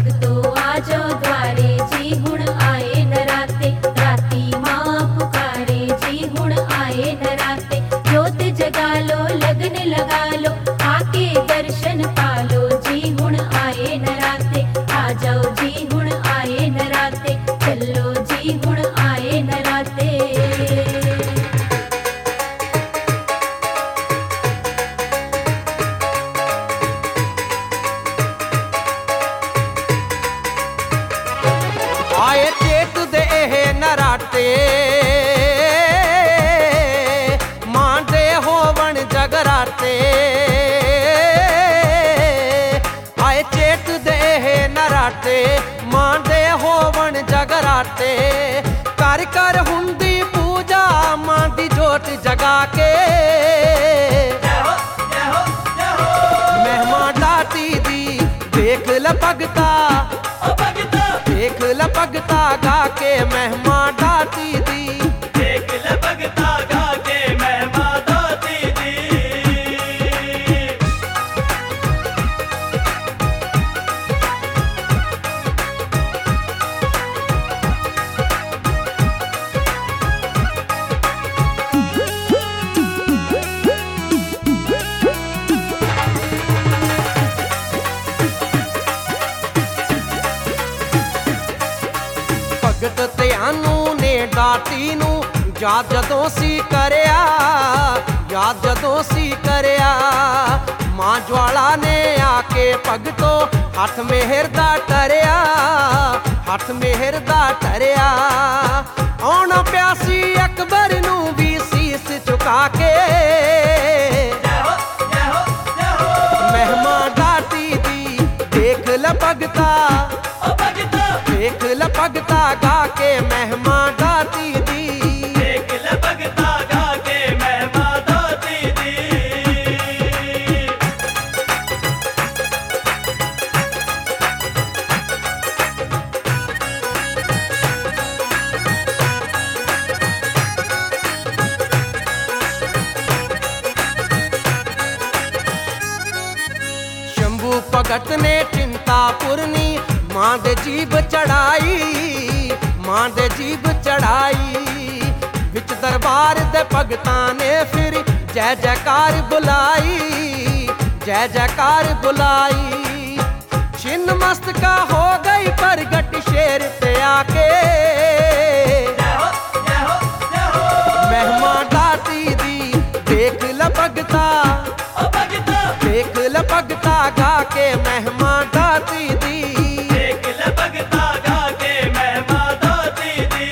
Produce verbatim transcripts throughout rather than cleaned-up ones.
भगतो आजो द्वारे जी हुण आए नराते, राती मां पुकारे जी हुण आए नराते। जोत जगा लो लगन लगा लो आके दर्शन पालो जी हुण आए नराते। आ जाओ जी हुण आए नराते, चलो जी हुण आए नराते। आए चेत दे नराते मां दे होवन जगराते। आए चेत दे नराते मां दे होवन जगराते। कर कर हुंदी पूजा मां दी जोत जगा के। महिमा दाती दी देख ल भगता, देख ल भगता गा के महिमा दाती दी। देख ल भगता गा के महिमा दाती दी। भगत त्यानू ने दाती नू याद जदों सी करया, याद जदों सी करया। मां ज्वाला ने आके भगतो हथ मेहर दा टरिया, हथ मेहर दा टरिया। आउणा प्यासी अकबर नू भी सीस झुका के। महिमा दाती दी देख ल भगता, देख ल भगता गा के महिमा दाती दी। देख ल भगता गा के महिमा दाती दी। शंभू भगत ने चिंतापुरनी मां दे जीभ चढ़ाई, मां दे जीभ चढ़ाई। विच दरबार दे भगतां ने फिर जय जयकार बुलाई, जय जयकार बुलाई। छिन्न मस्तका हो गई प्रगट शेर ते आके। महिमा दाती दी देख ल भगता, देख ल भगता गा के महिमा दाती दी। देख ल भगता गा के महिमा दाती दी।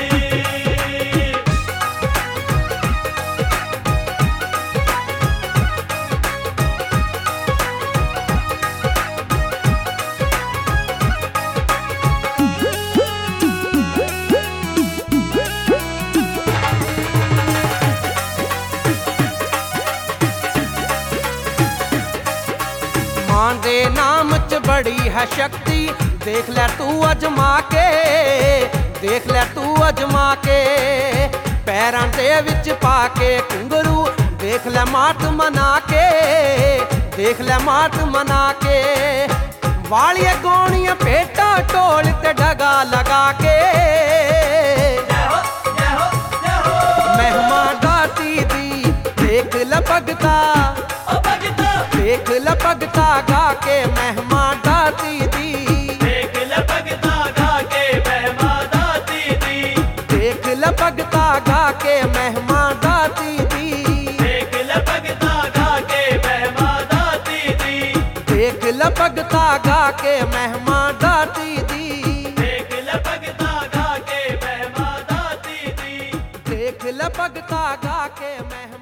मां दे नाम च बड़ी है शक्ति, देख ले तू अजमा के, देख ले तू अजमा के। पैरां दे विच पा के घुंघरू देख ले मात मना के, देख ले मात मना के। वालिया गौणियां पेटा ढोल ते डगा लगा के। महिमा दाती दी देख ल भगता, देख ल भगता गा के महिमा दाती दी। देख ल भगता गा के महिमा दाती दी। देख ल भगता गा के महिमा दाती दी। देख ल भगता गा के महिमा दाती दी। देख ल भगता गा के महिमा दाती दी। देख ल भगता गा के महिमा दाती दी। देख ल भगता गा के महिमा